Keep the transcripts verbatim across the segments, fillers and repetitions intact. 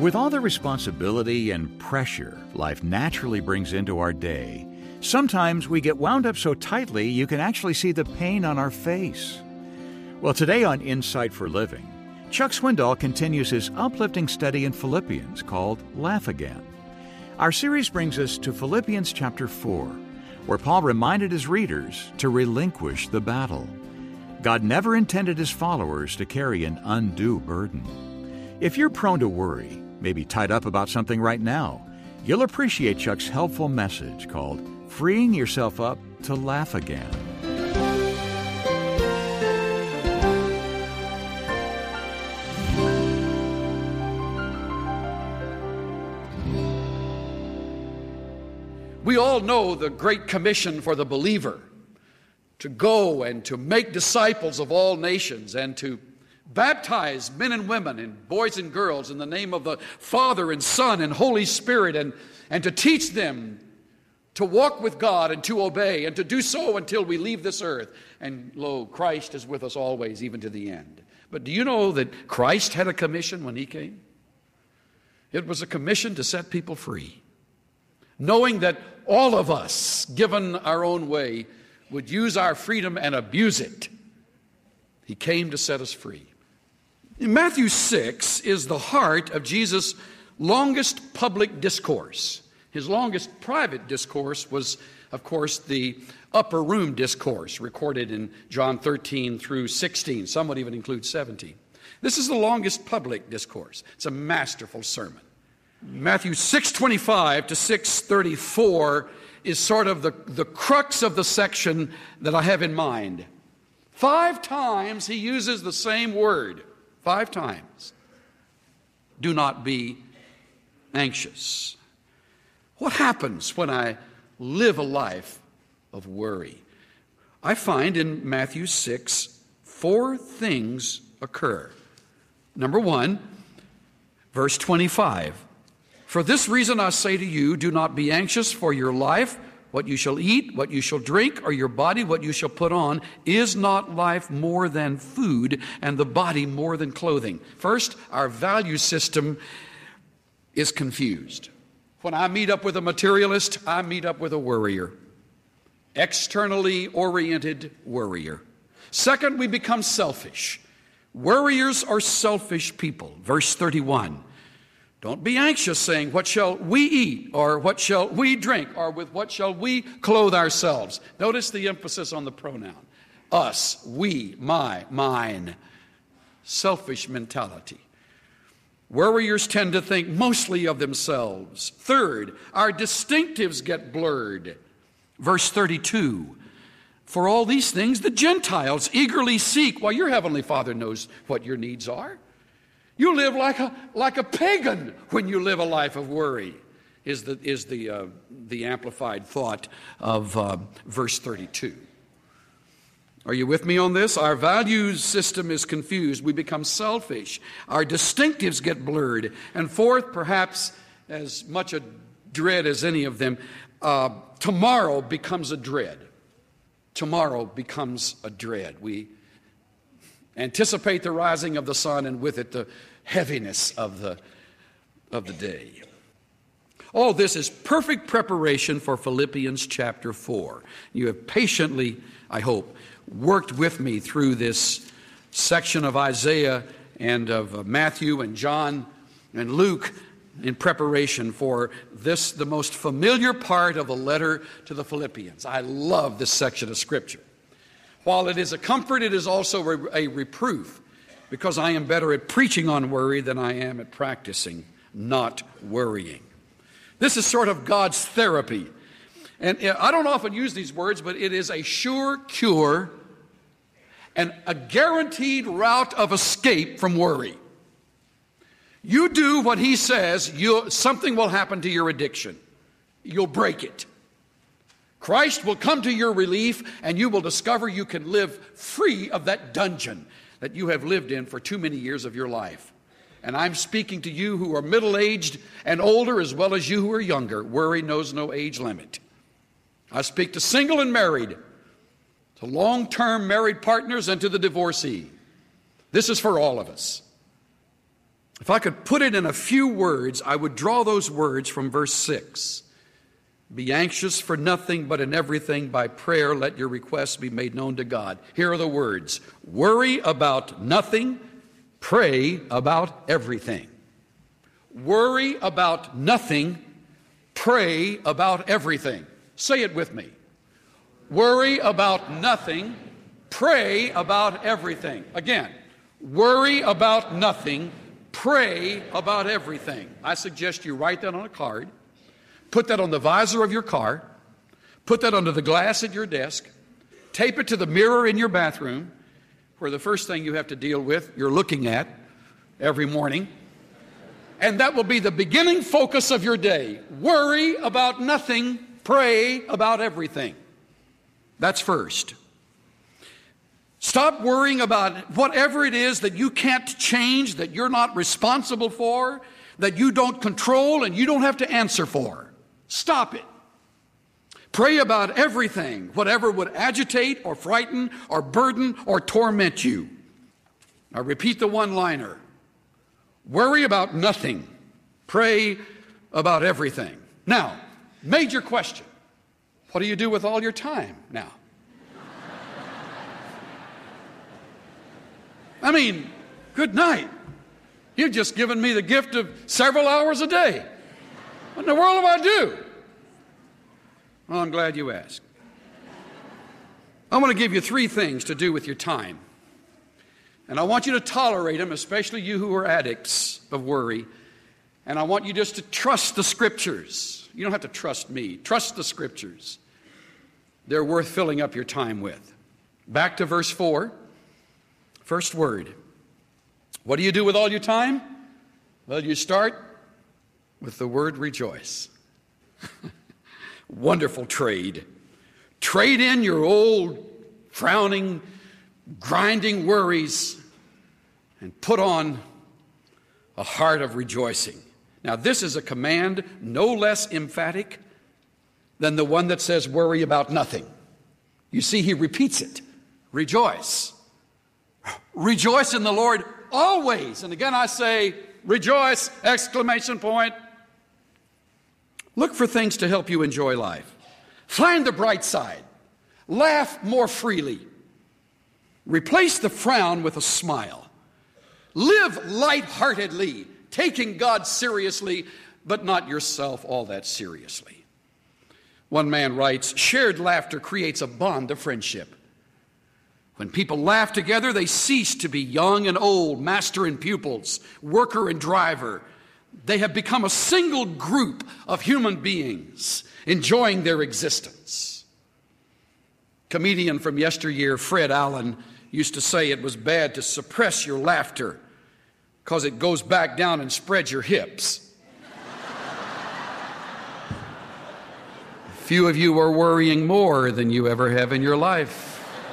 With all the responsibility and pressure life naturally brings into our day, sometimes we get wound up so tightly you can actually see the pain on our face. Well, today on Insight for Living, Chuck Swindoll continues his uplifting study in Philippians called Laugh Again. Our series brings us to Philippians chapter four, where Paul reminded his readers to relinquish the battle. God never intended his followers to carry an undue burden. If you're prone to worry, maybe tied up about something right now, you'll appreciate Chuck's helpful message called Freeing Yourself Up to Laugh Again. We all know the Great Commission for the believer, to go and to make disciples of all nations and to baptize men and women and boys and girls in the name of the Father and Son and Holy Spirit, and, and to teach them to walk with God and to obey and to do so until we leave this earth. And lo, Christ is with us always, even to the end. But do you know that Christ had a commission when he came? It was a commission to set people free, knowing that all of us, given our own way, would use our freedom and abuse it. He came to set us free. Matthew six is the heart of Jesus' longest public discourse. His longest private discourse was, of course, the upper room discourse recorded in John thirteen through sixteen. Some would even include seventeen. This is the longest public discourse. It's a masterful sermon. Matthew six twenty-five to six thirty-four is sort of the, the crux of the section that I have in mind. Five times he uses the same word. Five times. Do not be anxious. What happens when I live a life of worry? I find in Matthew six, four things occur. Number one, verse twenty-five. For this reason I say to you, do not be anxious for your life, what you shall eat, what you shall drink, or your body, what you shall put on. Is not life more than food, and the body more than clothing? First, our value system is confused. When I meet up with a materialist, I meet up with a worrier. Externally oriented worrier. Second, we become selfish. Worriers are selfish people. Verse thirty-one. Don't be anxious, saying, what shall we eat, or what shall we drink, or with what shall we clothe ourselves? Notice the emphasis on the pronoun. Us, we, my, mine. Selfish mentality. Worriers tend to think mostly of themselves. Third, our distinctives get blurred. Verse thirty-two. For all these things the Gentiles eagerly seek. Well, your heavenly Father knows what your needs are. You live like a like a pagan when you live a life of worry, is the is the uh, the amplified thought of uh, verse thirty-two. Are you with me on this? Our values system is confused. We become selfish. Our distinctives get blurred. And fourth, perhaps as much a dread as any of them, uh, tomorrow becomes a dread. Tomorrow becomes a dread. We anticipate the rising of the sun, and with it the heaviness of the, of the day. All this is perfect preparation for Philippians chapter four. You have patiently, I hope, worked with me through this section of Isaiah and of uh, Matthew and John and Luke in preparation for this, the most familiar part of the letter to the Philippians. I love this section of Scripture. While it is a comfort, it is also a reproof, because I am better at preaching on worry than I am at practicing not worrying. This is sort of God's therapy. And I don't often use these words, but it is a sure cure and a guaranteed route of escape from worry. You do what he says, you something will happen to your addiction. You'll break it. Christ will come to your relief, and you will discover you can live free of that dungeon that you have lived in for too many years of your life. And I'm speaking to you who are middle-aged and older, as well as you who are younger. Worry knows no age limit. I speak to single and married, to long-term married partners, and to the divorcee. This is for all of us. If I could put it in a few words, I would draw those words from verse six. Be anxious for nothing, but in everything by prayer let your requests be made known to God. Here are the words. Worry about nothing, pray about everything. Worry about nothing, pray about everything. Say it with me. Worry about nothing, pray about everything. Again, worry about nothing, pray about everything. I suggest you write that on a card, put that on the visor of your car, put that under the glass at your desk, tape it to the mirror in your bathroom, where the first thing you have to deal with, you're looking at every morning. And that will be the beginning focus of your day. Worry about nothing, pray about everything. That's first. Stop worrying about whatever it is that you can't change, that you're not responsible for, that you don't control and you don't have to answer for. Stop it. Pray about everything, whatever would agitate or frighten or burden or torment you. Now repeat the one-liner. Worry about nothing. Pray about everything. Now, major question. What do you do with all your time now? I mean, good night. You've just given me the gift of several hours a day. What in the world do I do? Well, I'm glad you asked. I want to give you three things to do with your time. And I want you to tolerate them, especially you who are addicts of worry. And I want you just to trust the Scriptures. You don't have to trust me. Trust the Scriptures. They're worth filling up your time with. Back to verse four. First word. What do you do with all your time? Well, you start with the word rejoice. Wonderful trade. Trade in your old frowning, grinding worries and put on a heart of rejoicing. Now, this is a command no less emphatic than the one that says worry about nothing. You see, he repeats it. Rejoice. Rejoice in the Lord always. And again, I say rejoice, exclamation point. Look for things to help you enjoy life. Find the bright side. Laugh more freely. Replace the frown with a smile. Live lightheartedly, taking God seriously, but not yourself all that seriously. One man writes, shared laughter creates a bond of friendship. When people laugh together, they cease to be young and old, master and pupils, worker and driver. They have become a single group of human beings enjoying their existence. Comedian from yesteryear, Fred Allen, used to say it was bad to suppress your laughter because it goes back down and spreads your hips. Few of you are worrying more than you ever have in your life.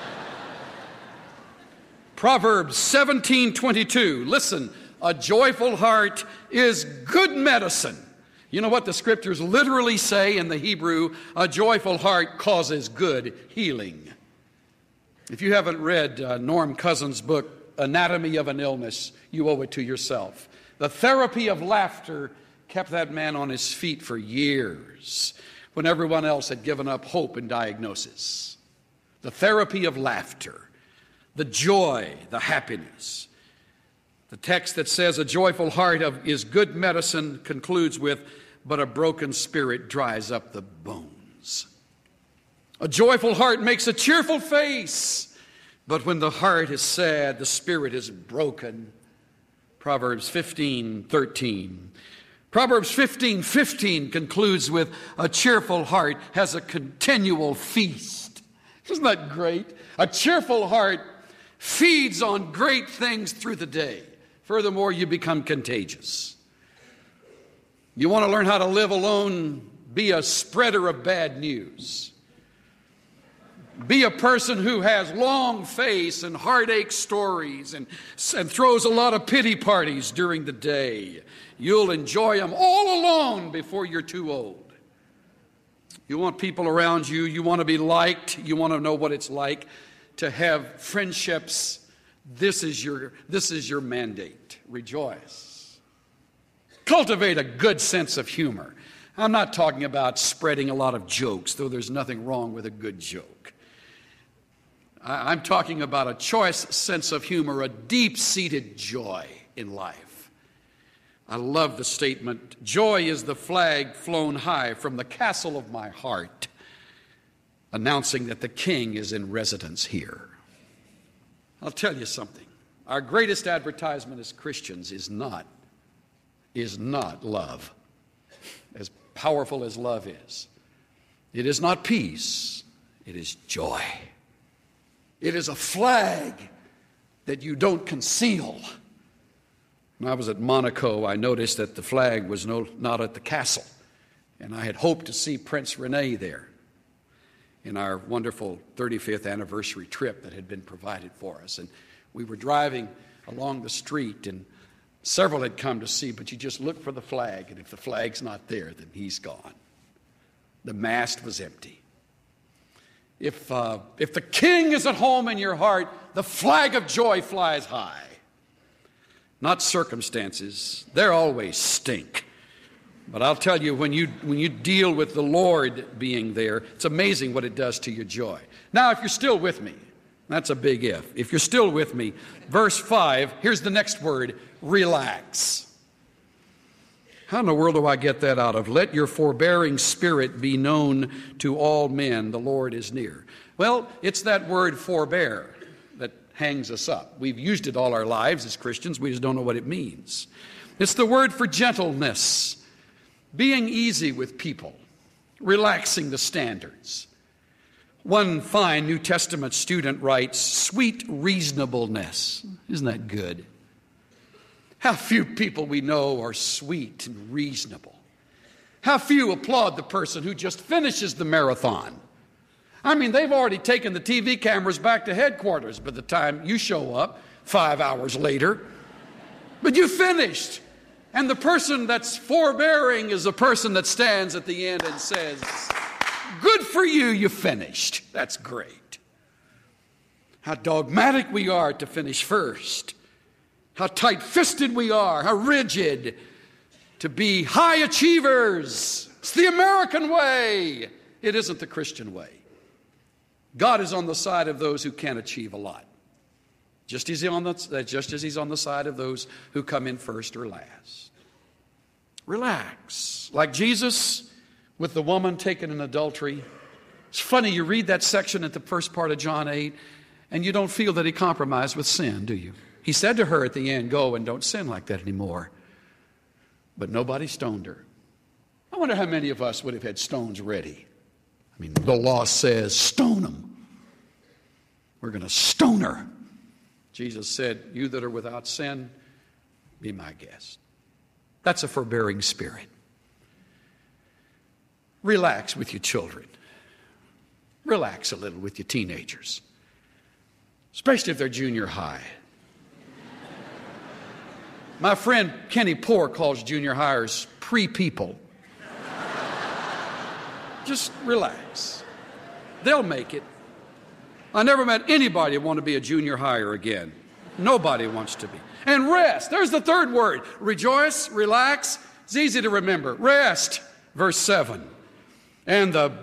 Proverbs seventeen twenty-two. Listen, a joyful heart is good medicine. You know what the scriptures literally say in the Hebrew? A joyful heart causes good healing. If you haven't read uh, Norm Cousins' book, Anatomy of an Illness, you owe it to yourself. The therapy of laughter kept that man on his feet for years when everyone else had given up hope and diagnosis. The therapy of laughter, the joy, the happiness. The text that says a joyful heart of, is good medicine concludes with, but a broken spirit dries up the bones. A joyful heart makes a cheerful face, but when the heart is sad, the spirit is broken. Proverbs fifteen thirteen. Proverbs fifteen fifteen concludes with, a cheerful heart has a continual feast. Isn't that great? A cheerful heart feeds on great things through the day. Furthermore, you become contagious. You want to learn how to live alone? Be a spreader of bad news. Be a person who has long face and heartache stories and, and throws a lot of pity parties during the day. You'll enjoy them all alone before you're too old. You want people around you. You want to be liked. You want to know what it's like to have friendships. This is your, this is your mandate. Rejoice. Cultivate a good sense of humor. I'm not talking about spreading a lot of jokes, though there's nothing wrong with a good joke. I'm talking about a choice sense of humor, a deep-seated joy in life. I love the statement, "Joy is the flag flown high from the castle of my heart, announcing that the King is in residence here." I'll tell you something. Our greatest advertisement as Christians is not, is not love, as powerful as love is. It is not peace. It is joy. It is a flag that you don't conceal. When I was at Monaco, I noticed that the flag was no, not at the castle, and I had hoped to see Prince Rene there in our wonderful thirty-fifth anniversary trip that had been provided for us. And we were driving along the street, and several had come to see, but you just look for the flag, and if the flag's not there, then he's gone. The mast was empty. If, uh, if the King is at home in your heart, the flag of joy flies high. Not circumstances. They're always stink. But I'll tell you, when you when you deal with the Lord being there, it's amazing what it does to your joy. Now, if you're still with me, that's a big if. If you're still with me, verse five, here's the next word, relax. How in the world do I get that out of? Let your forbearing spirit be known to all men. The Lord is near. Well, it's that word forbear that hangs us up. We've used it all our lives as Christians. We just don't know what it means. It's the word for gentleness, being easy with people, relaxing the standards. One fine New Testament student writes, sweet reasonableness. Isn't that good? How few people we know are sweet and reasonable. How few applaud the person who just finishes the marathon. I mean, they've already taken the T V cameras back to headquarters by the time you show up five hours later. But you finished. And the person that's forbearing is the person that stands at the end and says, good for you, you finished. That's great. How dogmatic we are to finish first. How tight-fisted we are, how rigid to be high achievers. It's the American way. It isn't the Christian way. God is on the side of those who can achieve a lot, just as, he on the, just as he's on the side of those who come in first or last. Relax. Like Jesus with the woman taken in adultery. It's funny, you read that section at the first part of John eight, and you don't feel that he compromised with sin, do you? He said to her at the end, go and don't sin like that anymore. But nobody stoned her. I wonder how many of us would have had stones ready. I mean, the law says, stone them. We're going to stone her. Jesus said, you that are without sin, be my guest. That's a forbearing spirit. Relax with your children. Relax a little with your teenagers, especially if they're junior high. My friend Kenny Poore calls junior hires pre-people. Just relax. They'll make it. I never met anybody who wanted to be a junior hire again. Nobody wants to be. And rest. There's the third word. Rejoice, relax. It's easy to remember. Rest. Verse seven. And the,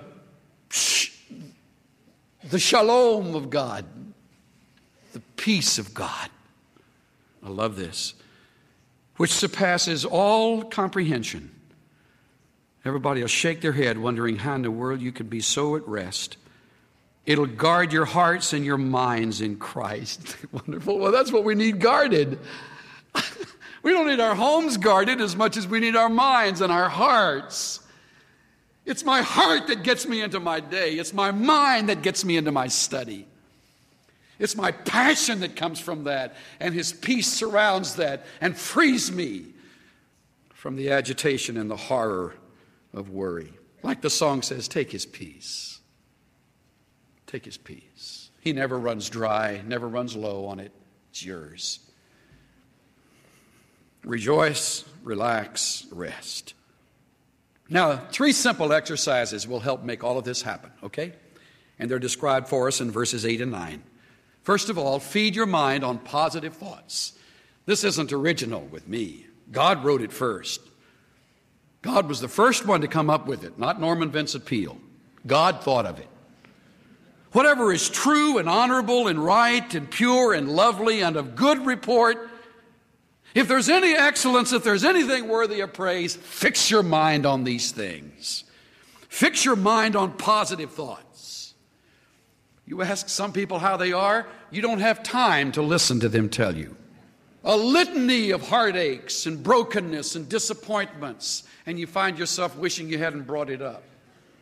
the shalom of God. The peace of God. I love this. Which surpasses all comprehension. Everybody will shake their head wondering how in the world you could be so at rest. It'll guard your hearts and your minds in Christ. Wonderful. Well, that's what we need guarded. We don't need our homes guarded as much as we need our minds and our hearts. It's my heart that gets me into my day. It's my mind that gets me into my study. It's my passion that comes from that, and his peace surrounds that and frees me from the agitation and the horror of worry. Like the song says, take his peace. Take his peace. He never runs dry, never runs low on it. It's yours. Rejoice, relax, rest. Now, three simple exercises will help make all of this happen, okay? And they're described for us in verses eight and nine. First of all, feed your mind on positive thoughts. This isn't original with me. God wrote it first. God was the first one to come up with it, not Norman Vincent Peale. God thought of it. Whatever is true and honorable and right and pure and lovely and of good report, if there's any excellence, if there's anything worthy of praise, fix your mind on these things. Fix your mind on positive thoughts. You ask some people how they are, you don't have time to listen to them tell you. A litany of heartaches and brokenness and disappointments, and you find yourself wishing you hadn't brought it up.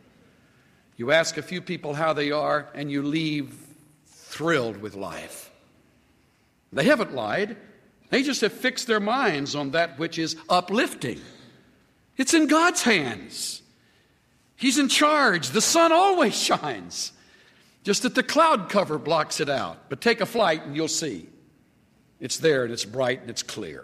You ask a few people how they are, and you leave thrilled with life. They haven't lied. They just have fixed their minds on that which is uplifting. It's in God's hands. He's in charge. The sun always shines, just that the cloud cover blocks it out. But take a flight and you'll see. It's there and it's bright and it's clear.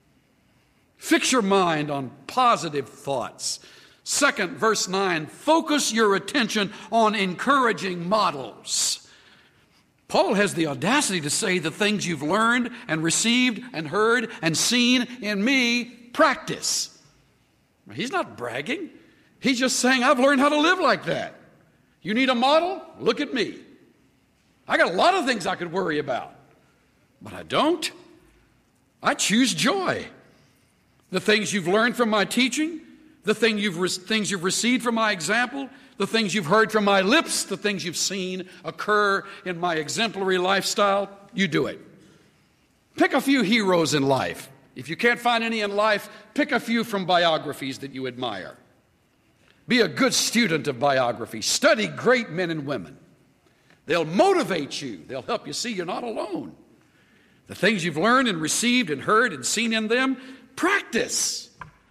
Fix your mind on positive thoughts. Second, verse nine, focus your attention on encouraging models. Paul has the audacity to say the things you've learned and received and heard and seen in me, practice. He's not bragging. He's just saying, I've learned how to live like that. You need a model? Look at me. I got a lot of things I could worry about, but I don't. I choose joy. The things you've learned from my teaching, the thing you've re- things you've received from my example, the things you've heard from my lips, the things you've seen occur in my exemplary lifestyle, you do it. Pick a few heroes in life. If you can't find any in life, pick a few from biographies that you admire. Be a good student of biography. Study great men and women. They'll motivate you. They'll help you see you're not alone. The things you've learned and received and heard and seen in them, practice.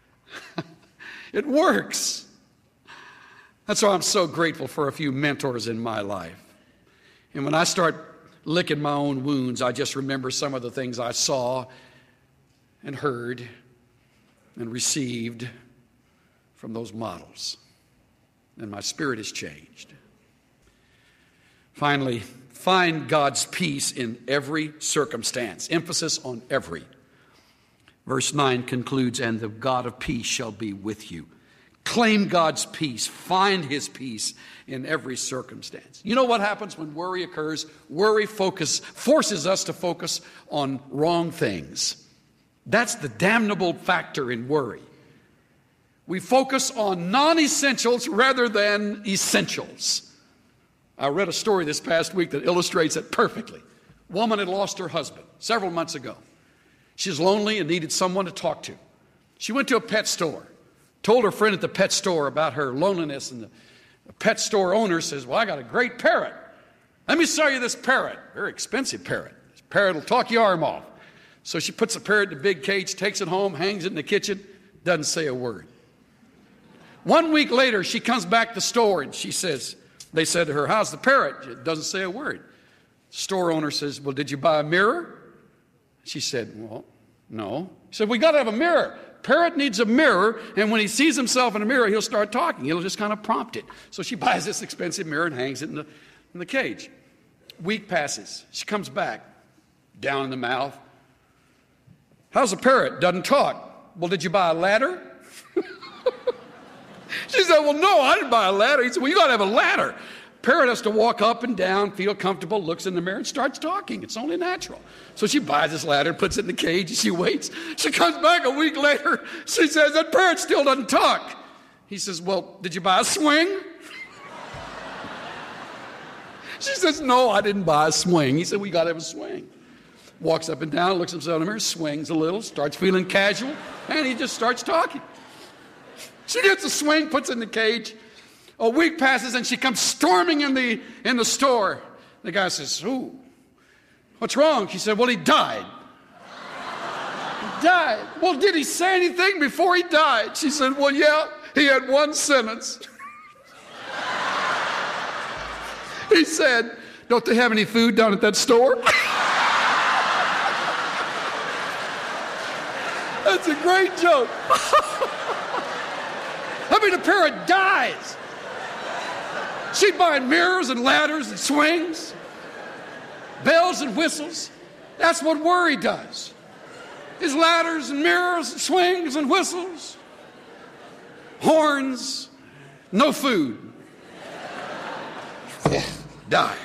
It works. That's why I'm so grateful for a few mentors in my life. And when I start licking my own wounds, I just remember some of the things I saw and heard and received from those models. And my spirit is changed. Finally, find God's peace in every circumstance. Emphasis on every. Verse nine concludes, and the God of peace shall be with you. Claim God's peace. Find his peace in every circumstance. You know what happens when worry occurs? Worry focus forces us to focus on wrong things. That's the damnable factor in worry. We focus on non-essentials rather than essentials. I read a story this past week that illustrates it perfectly. A woman had lost her husband several months ago. She was lonely and needed someone to talk to. She went to a pet store, told her friend at the pet store about her loneliness, and the pet store owner says, well, I got a great parrot. Let me sell you this parrot. Very expensive parrot. This parrot will talk your arm off. So she puts the parrot in a big cage, takes it home, hangs it in the kitchen, doesn't say a word. One week later, she comes back to the store and she says, they said to her, how's the parrot? It doesn't say a word. The store owner says, well, did you buy a mirror? She said, well, no. He said, we got to have a mirror. Parrot needs a mirror, and when he sees himself in a mirror, he'll start talking. He'll just kind of prompt it. So she buys this expensive mirror and hangs it in the, in the cage. Week passes. She comes back, down in the mouth. How's the parrot? Doesn't talk. Well, did you buy a ladder? She said, well, no, I didn't buy a ladder. He said, well, you got to have a ladder. Parrot has to walk up and down, feel comfortable, looks in the mirror, and starts talking. It's only natural. So she buys this ladder, puts it in the cage, and she waits. She comes back a week later. She says, that parrot still doesn't talk. He says, well, did you buy a swing? She says, no, I didn't buy a swing. He said, we got to have a swing. Walks up and down, looks himself in the mirror, swings a little, starts feeling casual, and he just starts talking. She gets a swing, puts it in the cage. A week passes, and she comes storming in the in the store. The guy says, "Ooh, what's wrong?" She said, "Well, he died." He died. Well, did he say anything before he died? She said, "Well, yeah, he had one sentence." He said, "Don't they have any food down at that store?" That's a great joke. I mean, the parrot dies. She's buying mirrors and ladders and swings, bells and whistles. That's what worry does. Is ladders and mirrors and swings and whistles. horns, no food. Die.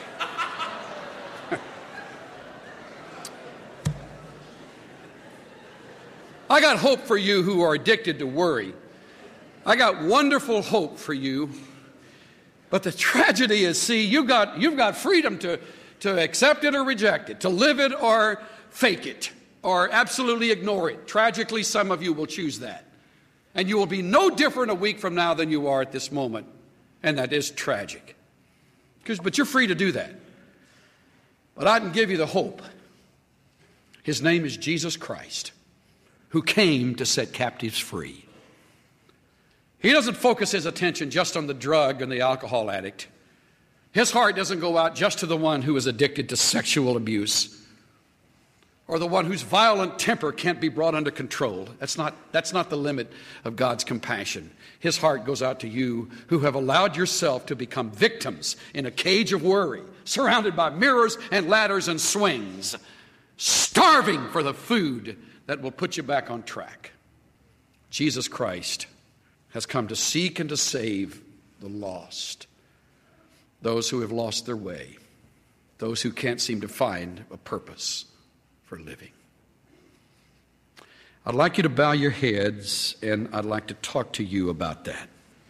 I got hope for you who are addicted to worry. I got wonderful hope for you. But the tragedy is, see, you got, you've got freedom to, to accept it or reject it, to live it or fake it, or absolutely ignore it. Tragically, some of you will choose that. And you will be no different a week from now than you are at this moment. And that is tragic. Because, but you're free to do that. But I can give you the hope. His name is Jesus Christ, who came to set captives free. He doesn't focus his attention just on the drug and the alcohol addict. His heart doesn't go out just to the one who is addicted to sexual abuse, or the one whose violent temper can't be brought under control. That's not, that's not the limit of God's compassion. His heart goes out to you who have allowed yourself to become victims in a cage of worry, surrounded by mirrors and ladders and swings, starving for the food that will put you back on track. Jesus Christ has come to seek and to save the lost, those who have lost their way, those who can't seem to find a purpose for living. I'd like you to bow your heads, and I'd like to talk to you about that.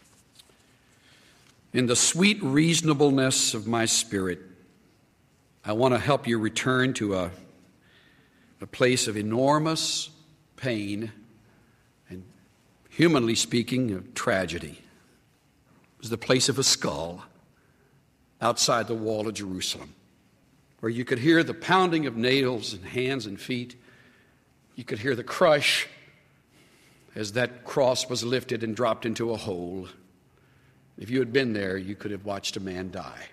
In the sweet reasonableness of my spirit, I want to help you return to a, a place of enormous pain and, humanly speaking, of tragedy. It was the place of a skull outside the wall of Jerusalem, where you could hear the pounding of nails in hands and feet. You could hear the crush as that cross was lifted and dropped into a hole. If you had been there, you could have watched a man die.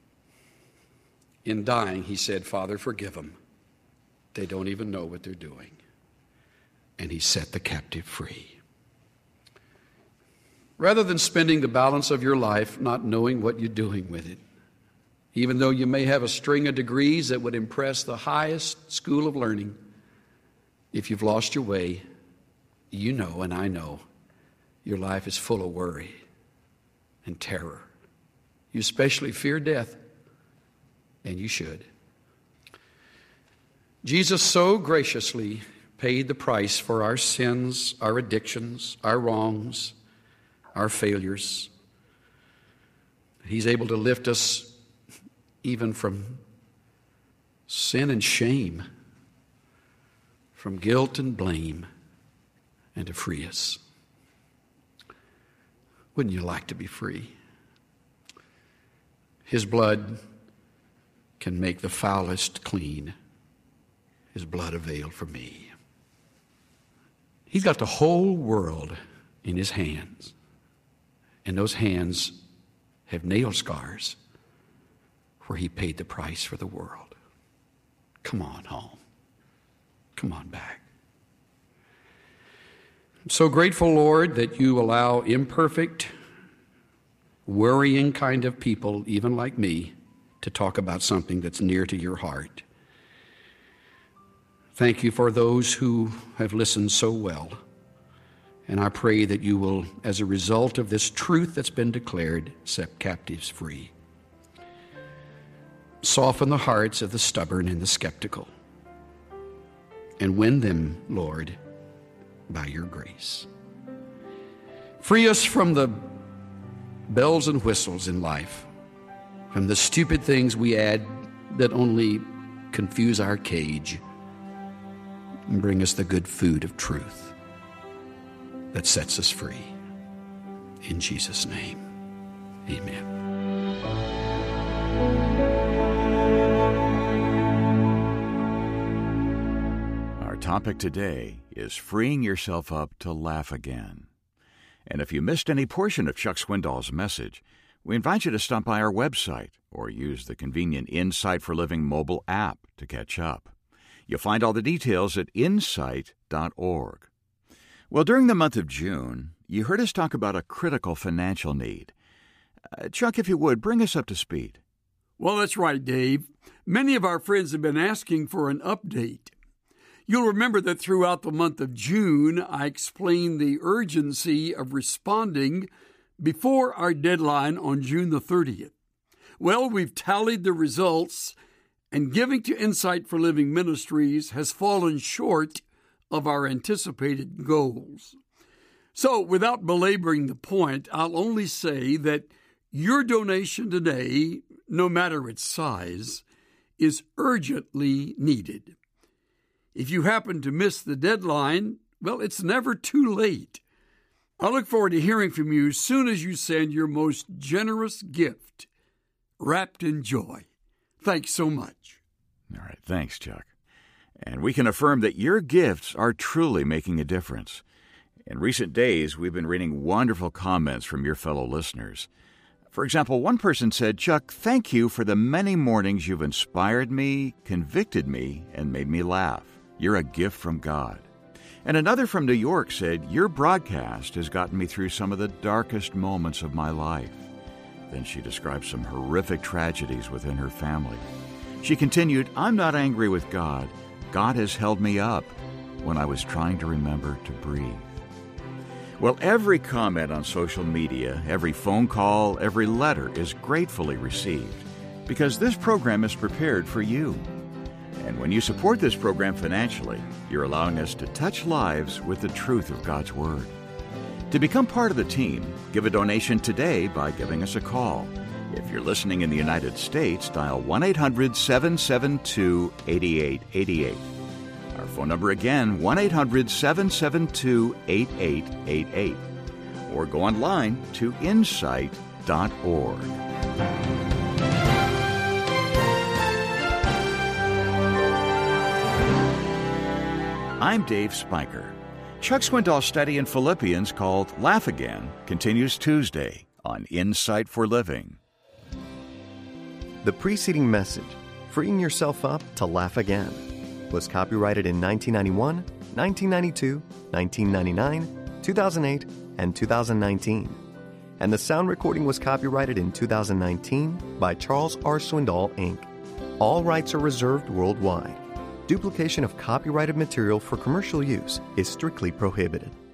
In dying, he said, "Father, forgive them. They don't even know what they're doing." And he set the captive free. Rather than spending the balance of your life not knowing what you're doing with it, even though you may have a string of degrees that would impress the highest school of learning, if you've lost your way, you know, and I know, your life is full of worry and terror. You especially fear death, and you should. Jesus so graciously paid the price for our sins, our addictions, our wrongs, our failures. He's able to lift us even from sin and shame, from guilt and blame, and to free us. Wouldn't you like to be free? His blood can make the foulest clean. His blood availed for me. He's got the whole world in his hands, and those hands have nail scars where he paid the price for the world. Come on home. Come on back. I'm so grateful, Lord, that you allow imperfect, worrying kind of people, even like me, to talk about something that's near to your heart. Thank you for those who have listened so well. And I pray that you will, as a result of this truth that's been declared, set captives free. Soften the hearts of the stubborn and the skeptical, and win them, Lord, by your grace. Free us from the bells and whistles in life, from the stupid things we add that only confuse our cage, and bring us the good food of truth that sets us free. In Jesus' name, amen. Our topic today is freeing yourself up to laugh again. And if you missed any portion of Chuck Swindoll's message, we invite you to stop by our website or use the convenient Insight for Living mobile app to catch up. You'll find all the details at insight dot org. Well, during the month of June, you heard us talk about a critical financial need. Uh, Chuck, if you would, bring us up to speed. Well, that's right, Dave. Many of our friends have been asking for an update. You'll remember that throughout the month of June, I explained the urgency of responding before our deadline on June the thirtieth. Well, we've tallied the results, and giving to Insight for Living Ministries has fallen short of our anticipated goals. So, without belaboring the point, I'll only say that your donation today, no matter its size, is urgently needed. If you happen to miss the deadline, well, it's never too late. I look forward to hearing from you as soon as you send your most generous gift, wrapped in joy. Thanks so much. All right, thanks, Chuck. And we can affirm that your gifts are truly making a difference. In recent days, we've been reading wonderful comments from your fellow listeners. For example, one person said, "Chuck, thank you for the many mornings you've inspired me, convicted me, and made me laugh. You're a gift from God." And another from New York said, "Your broadcast has gotten me through some of the darkest moments of my life." Then she described some horrific tragedies within her family. She continued, "I'm not angry with God. God has held me up when I was trying to remember to breathe." Well, every comment on social media, every phone call, every letter is gratefully received because this program is prepared for you. And when you support this program financially, you're allowing us to touch lives with the truth of God's Word. To become part of the team, give a donation today by giving us a call. If you're listening in the United States, dial one eight hundred seven seven two eight eight eight eight. Our phone number again, one eight hundred seven seven two eight eight eight eight. Or go online to insight dot org. I'm Dave Spiker. Chuck Swindoll's study in Philippians called Laugh Again continues Tuesday on Insight for Living. The preceding message, Freeing Yourself Up to Laugh Again, was copyrighted in nineteen ninety-one, nineteen ninety-two, nineteen ninety-nine, two thousand eight, and two thousand nineteen. And the sound recording was copyrighted in two thousand nineteen by Charles R. Swindoll, Incorporated. All rights are reserved worldwide. Duplication of copyrighted material for commercial use is strictly prohibited.